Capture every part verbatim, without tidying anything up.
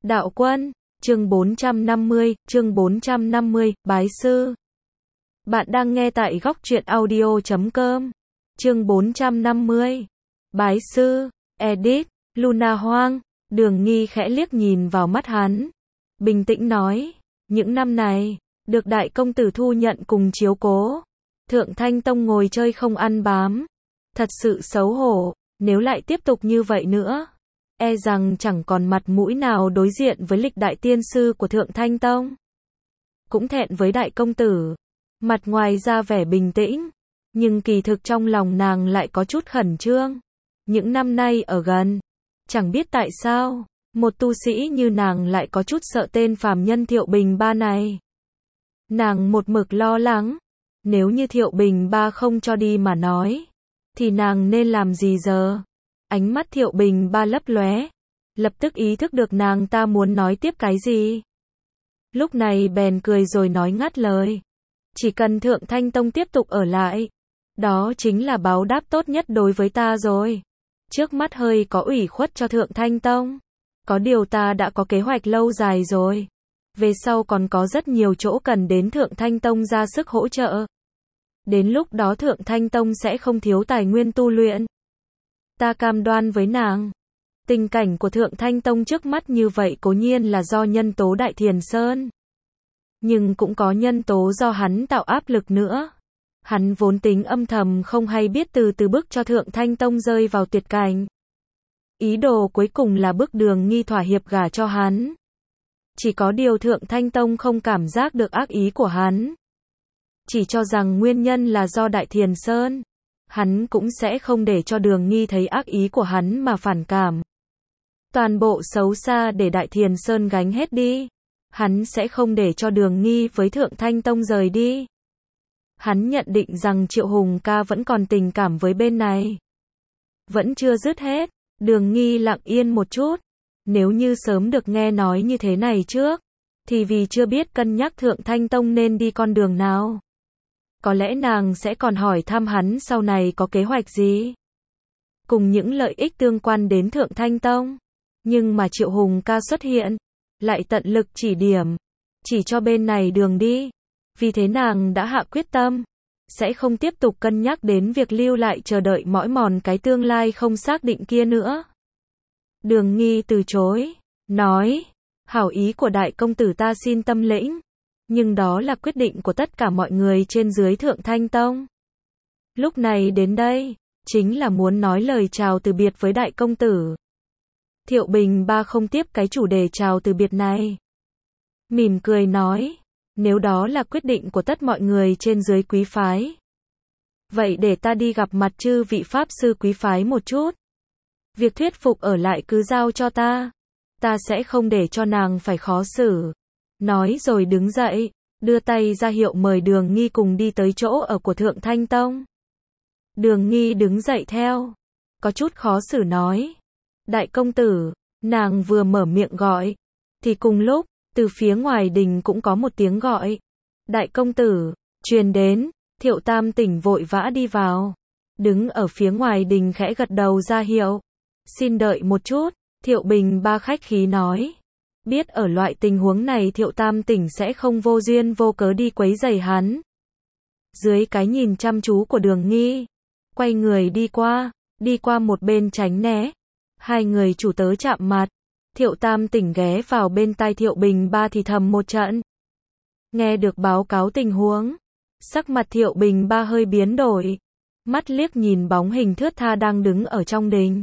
Đạo Quân, chương bốn trăm năm mươi, chương bốn trăm năm mươi, Bái Sư. Bạn đang nghe tại góc truyện audio chấm com. Chương bốn trăm năm mươi. Bái Sư, edit, Luna Hoang. Đường Nghi khẽ liếc nhìn vào mắt hắn. Bình tĩnh nói, những năm này, được đại công tử thu nhận cùng chiếu cố. Thượng Thanh Tông ngồi chơi không ăn bám. Thật sự xấu hổ, nếu lại tiếp tục như vậy nữa. E rằng chẳng còn mặt mũi nào đối diện với lịch đại tiên sư của Thượng Thanh Tông. Cũng thẹn với đại công tử. Mặt ngoài ra vẻ bình tĩnh, nhưng kỳ thực trong lòng nàng lại có chút khẩn trương. Những năm nay ở gần, chẳng biết tại sao, một tu sĩ như nàng lại có chút sợ tên phàm nhân Thiệu Bình Ba này. Nàng một mực lo lắng, nếu như Thiệu Bình Ba không cho đi mà nói, thì nàng nên làm gì giờ? Ánh mắt Thiệu Bình Ba lấp lóe, lập tức ý thức được nàng ta muốn nói tiếp cái gì. Lúc này bèn cười rồi nói ngắt lời. Chỉ cần Thượng Thanh Tông tiếp tục ở lại, đó chính là báo đáp tốt nhất đối với ta rồi. Trước mắt hơi có ủy khuất cho Thượng Thanh Tông. Có điều ta đã có kế hoạch lâu dài rồi. Về sau còn có rất nhiều chỗ cần đến Thượng Thanh Tông ra sức hỗ trợ. Đến lúc đó Thượng Thanh Tông sẽ không thiếu tài nguyên tu luyện. Ta cam đoan với nàng, tình cảnh của Thượng Thanh Tông trước mắt như vậy cố nhiên là do nhân tố Đại Thiền Sơn. Nhưng cũng có nhân tố do hắn tạo áp lực nữa. Hắn vốn tính âm thầm không hay biết từ từ bức cho Thượng Thanh Tông rơi vào tuyệt cảnh. Ý đồ cuối cùng là bức Đường Nghi thỏa hiệp gả cho hắn. Chỉ có điều Thượng Thanh Tông không cảm giác được ác ý của hắn. Chỉ cho rằng nguyên nhân là do Đại Thiền Sơn. Hắn cũng sẽ không để cho Đường Nghi thấy ác ý của hắn mà phản cảm. Toàn bộ xấu xa để Đại Thiền Sơn gánh hết đi. Hắn sẽ không để cho Đường Nghi với Thượng Thanh Tông rời đi. Hắn nhận định rằng Triệu Hùng ca vẫn còn tình cảm với bên này. Vẫn chưa dứt hết. Đường Nghi lặng yên một chút. Nếu như sớm được nghe nói như thế này trước, thì vì chưa biết cân nhắc Thượng Thanh Tông nên đi con đường nào. Có lẽ nàng sẽ còn hỏi thăm hắn sau này có kế hoạch gì. Cùng những lợi ích tương quan đến Thượng Thanh Tông. Nhưng mà Triệu Hùng ca xuất hiện, lại tận lực chỉ điểm, chỉ cho bên này đường đi. Vì thế nàng đã hạ quyết tâm, sẽ không tiếp tục cân nhắc đến việc lưu lại chờ đợi mỏi mòn cái tương lai không xác định kia nữa. Đường Nghi từ chối, nói, hảo ý của đại công tử ta xin tâm lĩnh, nhưng đó là quyết định của tất cả mọi người trên dưới Thượng Thanh Tông. Lúc này đến đây, chính là muốn nói lời chào từ biệt với đại công tử. Thiệu Bình Ba không tiếp cái chủ đề chào từ biệt này. Mỉm cười nói, nếu đó là quyết định của tất mọi người trên dưới quý phái, vậy để ta đi gặp mặt chư vị pháp sư quý phái một chút. Việc thuyết phục ở lại cứ giao cho ta. Ta sẽ không để cho nàng phải khó xử. Nói rồi đứng dậy, đưa tay ra hiệu mời Đường Nghi cùng đi tới chỗ ở của Thượng Thanh Tông. Đường Nghi đứng dậy theo, có chút khó xử nói. Đại công tử, nàng vừa mở miệng gọi, thì cùng lúc, từ phía ngoài đình cũng có một tiếng gọi. Đại công tử, truyền đến. Thiệu Tam Tỉnh vội vã đi vào. Đứng ở phía ngoài đình khẽ gật đầu ra hiệu. Xin đợi một chút, Thiệu Bình Ba khách khí nói. Biết ở loại tình huống này Thiệu Tam Tỉnh sẽ không vô duyên vô cớ đi quấy rầy hắn. Dưới cái nhìn chăm chú của Đường Nghi, quay người đi qua, đi qua một bên tránh né. Hai người chủ tớ chạm mặt. Thiệu Tam Tỉnh ghé vào bên tai Thiệu Bình Ba thì thầm một trận. Nghe được báo cáo tình huống, sắc mặt Thiệu Bình Ba hơi biến đổi. Mắt liếc nhìn bóng hình thướt tha đang đứng ở trong đình.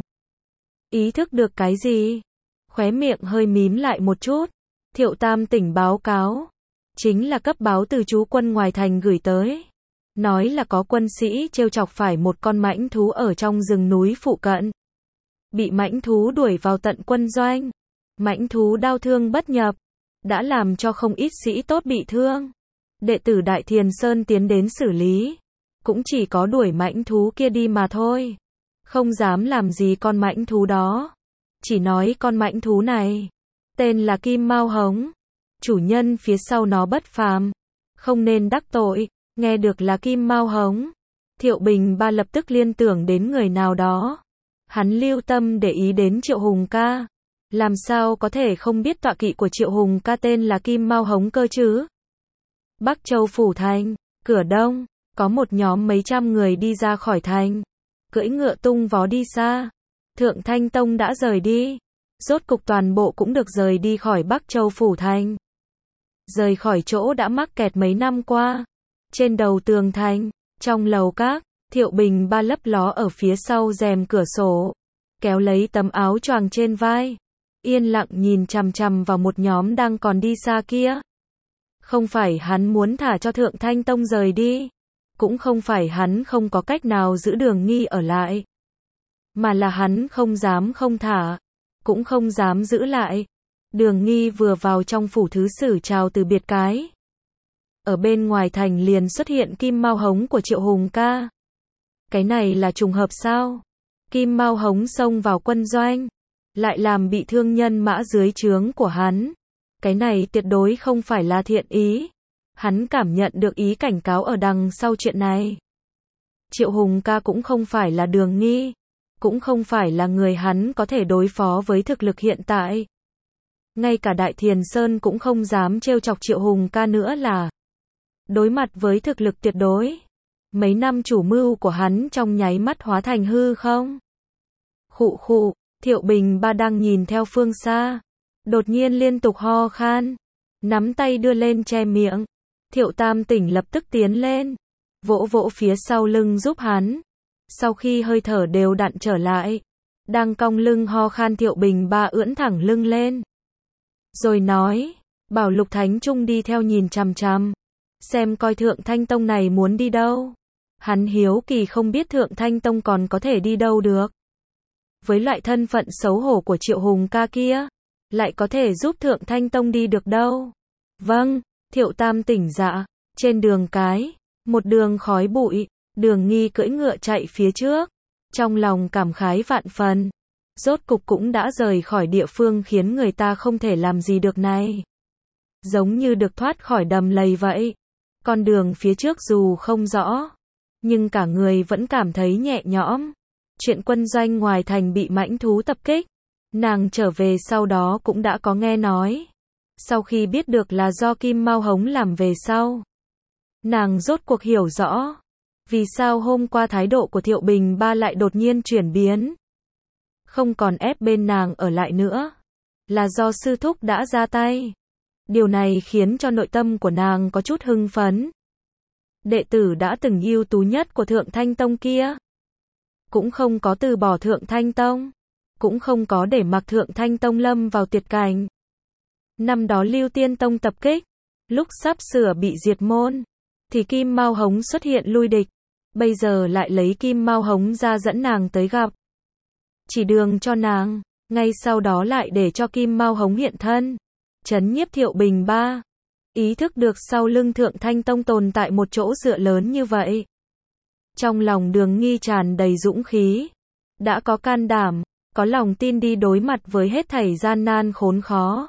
Ý thức được cái gì? Khóe miệng hơi mím lại một chút. Thiệu Tam Tỉnh báo cáo. Chính là cấp báo từ chú quân ngoài thành gửi tới. Nói là có quân sĩ trêu chọc phải một con mãnh thú ở trong rừng núi phụ cận. Bị mãnh thú đuổi vào tận quân doanh. Mãnh thú đau thương bất nhập. Đã làm cho không ít sĩ tốt bị thương. Đệ tử Đại Thiền Sơn tiến đến xử lý. Cũng chỉ có đuổi mãnh thú kia đi mà thôi. Không dám làm gì con mãnh thú đó. Chỉ nói con mãnh thú này tên là Kim Mao Hống. Chủ nhân phía sau nó bất phàm, không nên đắc tội. Nghe được là Kim Mao Hống, Thiệu Bình Ba lập tức liên tưởng đến người nào đó. Hắn lưu tâm để ý đến Triệu Hùng ca. Làm sao có thể không biết tọa kỵ của Triệu Hùng ca tên là Kim Mao Hống cơ chứ? Bắc Châu phủ thành, cửa đông, có một nhóm mấy trăm người đi ra khỏi thành, cưỡi ngựa tung vó đi xa. Thượng Thanh Tông đã rời đi, rốt cục toàn bộ cũng được rời đi khỏi Bắc Châu phủ thành. Rời khỏi chỗ đã mắc kẹt mấy năm qua. Trên đầu tường thành, trong lầu các, Thiệu Bình Ba lấp ló ở phía sau rèm cửa sổ, kéo lấy tấm áo choàng trên vai, yên lặng nhìn chằm chằm vào một nhóm đang còn đi xa kia. Không phải hắn muốn thả cho Thượng Thanh Tông rời đi, cũng không phải hắn không có cách nào giữ Đường Nghi ở lại, mà là hắn không dám không thả, cũng không dám giữ lại. Đường Nghi vừa vào trong phủ thứ sử chào từ biệt cái, ở bên ngoài thành liền xuất hiện Kim Mao Hống của Triệu Hùng ca. Cái này là trùng hợp sao? Kim Mao Hống xông vào quân doanh, lại làm bị thương nhân mã dưới trướng của hắn. Cái này tuyệt đối không phải là thiện ý. Hắn cảm nhận được ý cảnh cáo ở đằng sau chuyện này. Triệu Hùng ca cũng không phải là Đường Nghi, cũng không phải là người hắn có thể đối phó với thực lực hiện tại. Ngay cả Đại Thiền Sơn cũng không dám trêu chọc Triệu Hùng ca nữa là đối mặt với thực lực tuyệt đối. Mấy năm chủ mưu của hắn trong nháy mắt hóa thành hư không. Khụ khụ, Thiệu Bình Ba đang nhìn theo phương xa, đột nhiên liên tục ho khan, nắm tay đưa lên che miệng. Thiệu Tam Tỉnh lập tức tiến lên, vỗ vỗ phía sau lưng giúp hắn. Sau khi hơi thở đều đặn trở lại, đang cong lưng ho khan Thiệu Bình Ba ưỡn thẳng lưng lên, rồi nói, bảo Lục Thánh Trung đi theo nhìn chằm chằm, xem coi Thượng Thanh Tông này muốn đi đâu. Hắn hiếu kỳ không biết Thượng Thanh Tông còn có thể đi đâu được. Với loại thân phận xấu hổ của Triệu Hùng ca kia, lại có thể giúp Thượng Thanh Tông đi được đâu. Vâng, Thiệu Tam Tỉnh dạ. Trên đường cái, một đường khói bụi, Đường Nghi cưỡi ngựa chạy phía trước, trong lòng cảm khái vạn phần. Rốt cục cũng đã rời khỏi địa phương khiến người ta không thể làm gì được này. Giống như được thoát khỏi đầm lầy vậy. Con đường phía trước dù không rõ, nhưng cả người vẫn cảm thấy nhẹ nhõm. Chuyện quân doanh ngoài thành bị mãnh thú tập kích, nàng trở về sau đó cũng đã có nghe nói. Sau khi biết được là do Kim Mao Hống làm về sau, nàng rốt cuộc hiểu rõ vì sao hôm qua thái độ của Thiệu Bình Ba lại đột nhiên chuyển biến, không còn ép bên nàng ở lại nữa, là do sư thúc đã ra tay. Điều này khiến cho nội tâm của nàng có chút hưng phấn. Đệ tử đã từng ưu tú nhất của Thượng Thanh Tông kia, cũng không có từ bỏ Thượng Thanh Tông, cũng không có để mặc Thượng Thanh Tông lâm vào tuyệt cảnh. Năm đó Lưu Tiên Tông tập kích, lúc sắp sửa bị diệt môn, thì Kim Mao Hống xuất hiện lui địch, bây giờ lại lấy Kim Mao Hống ra dẫn nàng tới gặp, chỉ đường cho nàng, ngay sau đó lại để cho Kim Mao Hống hiện thân, trấn nhiếp Thiệu Bình Ba. Ý thức được sau lưng Thượng Thanh Tông tồn tại một chỗ dựa lớn như vậy. Trong lòng Đường Nghi tràn đầy dũng khí, đã có can đảm, có lòng tin đi đối mặt với hết thảy gian nan khốn khó.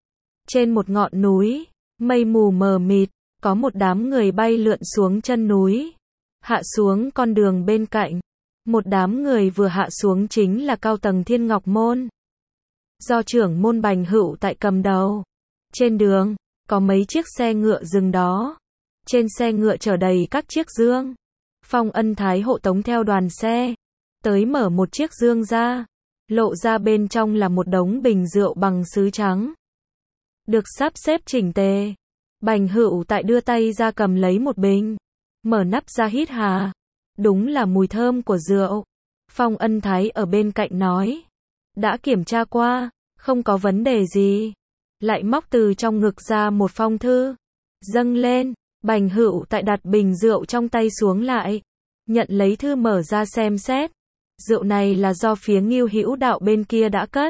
Trên một ngọn núi, mây mù mờ mịt, có một đám người bay lượn xuống chân núi, hạ xuống con đường bên cạnh. Một đám người vừa hạ xuống chính là cao tầng Thiên Ngọc Môn, do trưởng môn Bành Hữu tại cầm đầu. Trên đường, có mấy chiếc xe ngựa dừng đó. Trên xe ngựa chở đầy các chiếc dương. Phong Ân Thái hộ tống theo đoàn xe, tới mở một chiếc dương ra, lộ ra bên trong là một đống bình rượu bằng sứ trắng, được sắp xếp chỉnh tề. Bành Hữu tại đưa tay ra cầm lấy một bình, mở nắp ra hít hà, đúng là mùi thơm của rượu. Phong Ân Thái ở bên cạnh nói, đã kiểm tra qua, không có vấn đề gì. Lại móc từ trong ngực ra một phong thư, dâng lên. Bành Hữu tại đặt bình rượu trong tay xuống lại, nhận lấy thư mở ra xem xét. Rượu này là do phía Ngưu Hữu Đạo bên kia đã cất,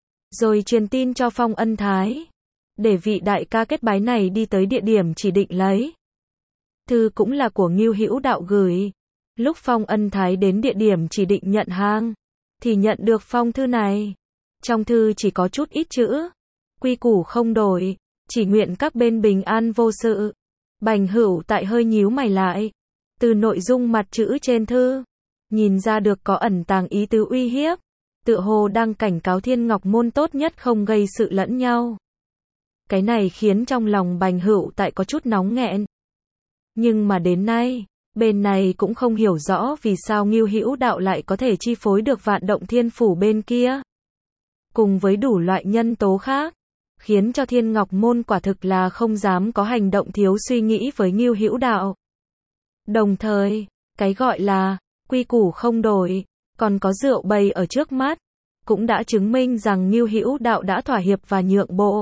rồi truyền tin cho Phong Ân Thái, để vị đại ca kết bái này đi tới địa điểm chỉ định lấy. Thư cũng là của Ngưu Hữu Đạo gửi. Lúc Phong Ân Thái đến địa điểm chỉ định nhận hàng, thì nhận được phong thư này. Trong thư chỉ có chút ít chữ, quy củ không đổi, chỉ nguyện các bên bình an vô sự. Bành Hữu tại hơi nhíu mày lại, từ nội dung mặt chữ trên thư, nhìn ra được có ẩn tàng ý tứ uy hiếp. tựa hồ đang cảnh cáo Thiên Ngọc Môn tốt nhất không gây sự lẫn nhau. Cái này khiến trong lòng Bành Hữu Tại có chút nóng nghẹn. Nhưng mà đến nay, bên này cũng không hiểu rõ vì sao Ngưu Hữu Đạo lại có thể chi phối được Vạn Động Thiên Phủ bên kia. Cùng với đủ loại nhân tố khác, khiến cho Thiên Ngọc Môn quả thực là không dám có hành động thiếu suy nghĩ với Ngưu Hữu Đạo. Đồng thời, cái gọi là quy củ không đổi, còn có rượu bày ở trước mắt, cũng đã chứng minh rằng Ngưu Hữu Đạo đã thỏa hiệp và nhượng bộ.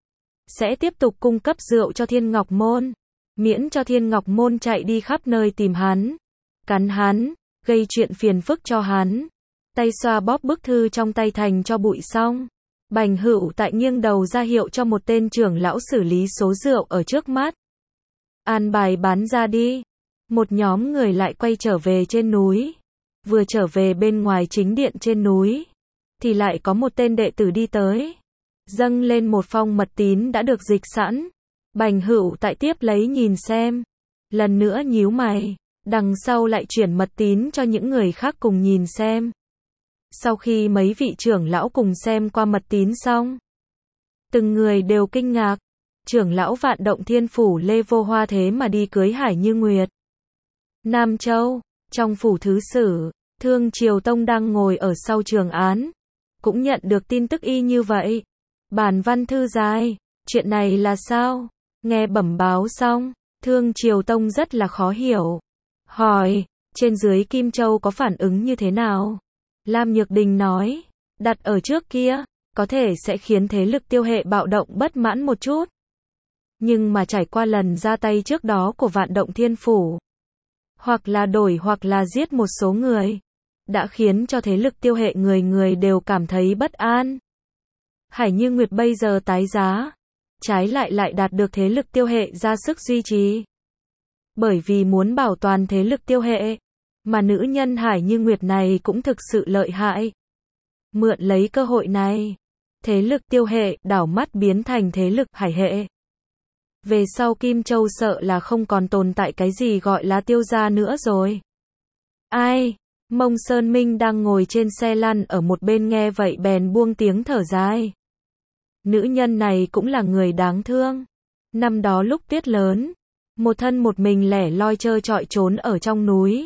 Sẽ tiếp tục cung cấp rượu cho Thiên Ngọc Môn, miễn cho Thiên Ngọc Môn chạy đi khắp nơi tìm hắn, cắn hắn, gây chuyện phiền phức cho hắn. Tay xoa bóp bức thư trong tay thành cho bụi xong, Bành Hữu Tại nghiêng đầu ra hiệu cho một tên trưởng lão xử lý số rượu ở trước mắt. An bài bán ra đi. Một nhóm người lại quay trở về trên núi. Vừa trở về bên ngoài chính điện trên núi, thì lại có một tên đệ tử đi tới, dâng lên một phong mật tín đã được dịch sẵn. Bành Hữu Tại tiếp lấy nhìn xem, lần nữa nhíu mày, đằng sau lại chuyển mật tín cho những người khác cùng nhìn xem. Sau khi mấy vị trưởng lão cùng xem qua mật tín xong, từng người đều kinh ngạc, trưởng lão Vạn Động Thiên Phủ Lê Vô Hoa thế mà đi cưới Hải Như Nguyệt. Nam Châu, trong phủ thứ sử, Thương Triều Tông đang ngồi ở sau trường án, cũng nhận được tin tức y như vậy. Bản văn thư dài, chuyện này là sao? Nghe bẩm báo xong, Thương Triều Tông rất là khó hiểu. Hỏi, trên dưới Kim Châu có phản ứng như thế nào? Lam Nhược Đình nói, đặt ở trước kia, có thể sẽ khiến thế lực Tiêu Hệ bạo động bất mãn một chút. Nhưng mà trải qua lần ra tay trước đó của Vạn Động Thiên Phủ, hoặc là đổi hoặc là giết một số người, đã khiến cho thế lực Tiêu Hệ người người đều cảm thấy bất an. Hải Như Nguyệt bây giờ tái giá, trái lại lại đạt được thế lực Tiêu Hệ ra sức duy trì. Bởi vì muốn bảo toàn thế lực Tiêu Hệ, mà nữ nhân Hải Như Nguyệt này cũng thực sự lợi hại. Mượn lấy cơ hội này, thế lực Tiêu Hệ đảo mắt biến thành thế lực Hải Hệ. Về sau Kim Châu sợ là không còn tồn tại cái gì gọi là Tiêu gia nữa rồi. Ai? Mông Sơn Minh đang ngồi trên xe lăn ở một bên nghe vậy bèn buông tiếng thở dài. Nữ nhân này cũng là người đáng thương. Năm đó lúc tuyết lớn, một thân một mình lẻ loi trơ trọi trốn ở trong núi,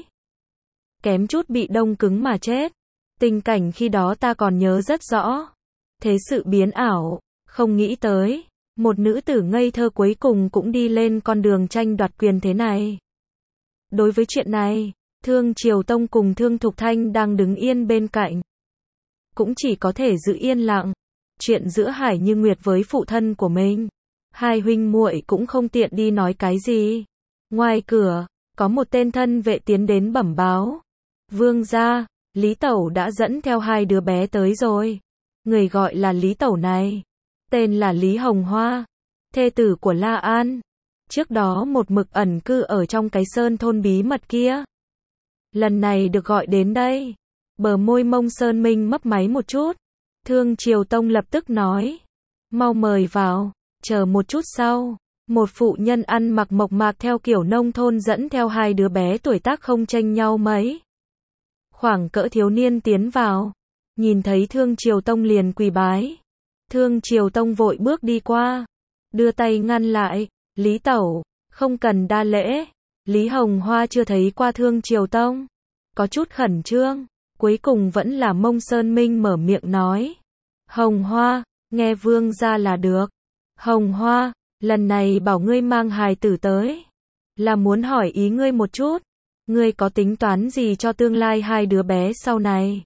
kém chút bị đông cứng mà chết. Tình cảnh khi đó ta còn nhớ rất rõ. Thế sự biến ảo, không nghĩ tới, một nữ tử ngây thơ cuối cùng cũng đi lên con đường tranh đoạt quyền thế này. Đối với chuyện này, Thương Triều Tông cùng Thương Thục Thanh đang đứng yên bên cạnh, cũng chỉ có thể giữ yên lặng. Chuyện giữa Hải Như Nguyệt với phụ thân của mình, hai huynh muội cũng không tiện đi nói cái gì. Ngoài cửa, có một tên thân vệ tiến đến bẩm báo. Vương gia, Lý Tẩu đã dẫn theo hai đứa bé tới rồi. Người gọi là Lý Tẩu này, tên là Lý Hồng Hoa, thê tử của La An. Trước đó một mực ẩn cư ở trong cái sơn thôn bí mật kia. Lần này được gọi đến đây. Bờ môi Mông Sơn Minh mấp máy một chút. Thương Triều Tông lập tức nói, mau mời vào. Chờ một chút sau, một phụ nhân ăn mặc mộc mạc theo kiểu nông thôn dẫn theo hai đứa bé tuổi tác không chênh nhau mấy, khoảng cỡ thiếu niên tiến vào. Nhìn thấy Thương Triều Tông liền quỳ bái. Thương Triều Tông vội bước đi qua, đưa tay ngăn lại. Lý Tẩu, không cần đa lễ. Lý Hồng Hoa chưa thấy qua Thương Triều Tông, có chút khẩn trương. Cuối cùng vẫn là Mông Sơn Minh mở miệng nói, Hồng Hoa, nghe vương gia là được. Hồng Hoa, lần này bảo ngươi mang hài tử tới, là muốn hỏi ý ngươi một chút. Ngươi có tính toán gì cho tương lai hai đứa bé sau này?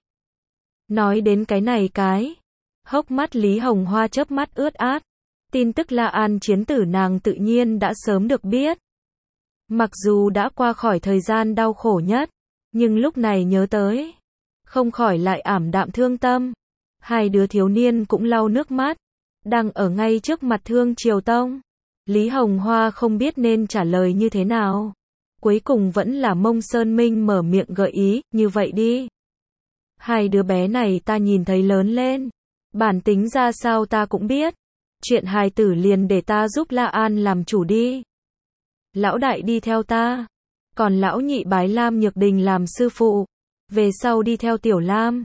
Nói đến cái này cái, hốc mắt Lý Hồng Hoa chớp mắt ướt át. Tin tức La An chiến tử nàng tự nhiên đã sớm được biết. Mặc dù đã qua khỏi thời gian đau khổ nhất, nhưng lúc này nhớ tới, không khỏi lại ảm đạm thương tâm. Hai đứa thiếu niên cũng lau nước mắt, đang ở ngay trước mặt Thương Triều Tông. Lý Hồng Hoa không biết nên trả lời như thế nào. Cuối cùng vẫn là Mông Sơn Minh mở miệng gợi ý, như vậy đi. Hai đứa bé này ta nhìn thấy lớn lên, bản tính ra sao ta cũng biết. Chuyện hài tử liền để ta giúp La An làm chủ đi. Lão đại đi theo ta, còn lão nhị bái Lam Nhược Đình làm sư phụ, về sau đi theo Tiểu Lam.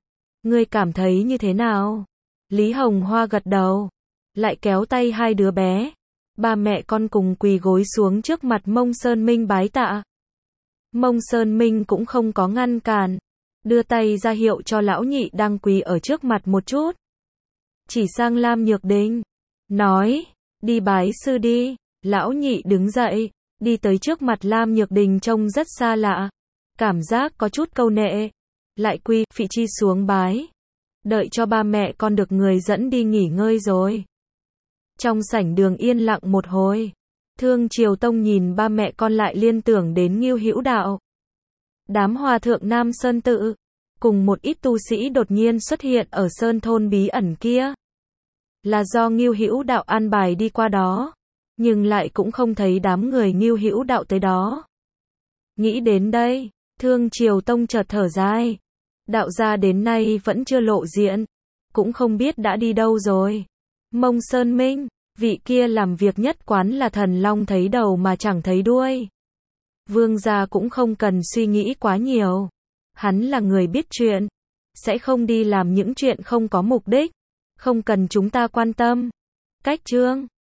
Ngươi cảm thấy như thế nào? Lý Hồng Hoa gật đầu, lại kéo tay hai đứa bé. Ba mẹ con cùng quỳ gối xuống trước mặt Mông Sơn Minh bái tạ. Mông Sơn Minh cũng không có ngăn cản, đưa tay ra hiệu cho lão nhị đang quỳ ở trước mặt một chút. Chỉ sang Lam Nhược Đình, nói, đi bái sư đi. Lão nhị đứng dậy, đi tới trước mặt Lam Nhược Đình trông rất xa lạ, cảm giác có chút câu nệ, lại quy phị chi xuống bái. Đợi cho ba mẹ con được người dẫn đi nghỉ ngơi rồi. Trong sảnh đường yên lặng một hồi, Thương Triều Tông nhìn ba mẹ con lại liên tưởng đến Ngưu Hữu Đạo. Đám hòa thượng Nam Sơn Tự, cùng một ít tu sĩ đột nhiên xuất hiện ở sơn thôn bí ẩn kia. Là do Ngưu Hữu Đạo an bài đi qua đó, nhưng lại cũng không thấy đám người Ngưu Hữu Đạo tới đó. Nghĩ đến đây, Thương Triều Tông chợt thở dài. Đạo gia đến nay vẫn chưa lộ diện, cũng không biết đã đi đâu rồi. Mông Sơn Minh, vị kia làm việc nhất quán là thần long thấy đầu mà chẳng thấy đuôi. Vương gia cũng không cần suy nghĩ quá nhiều. Hắn là người biết chuyện, sẽ không đi làm những chuyện không có mục đích, không cần chúng ta quan tâm. Cách chương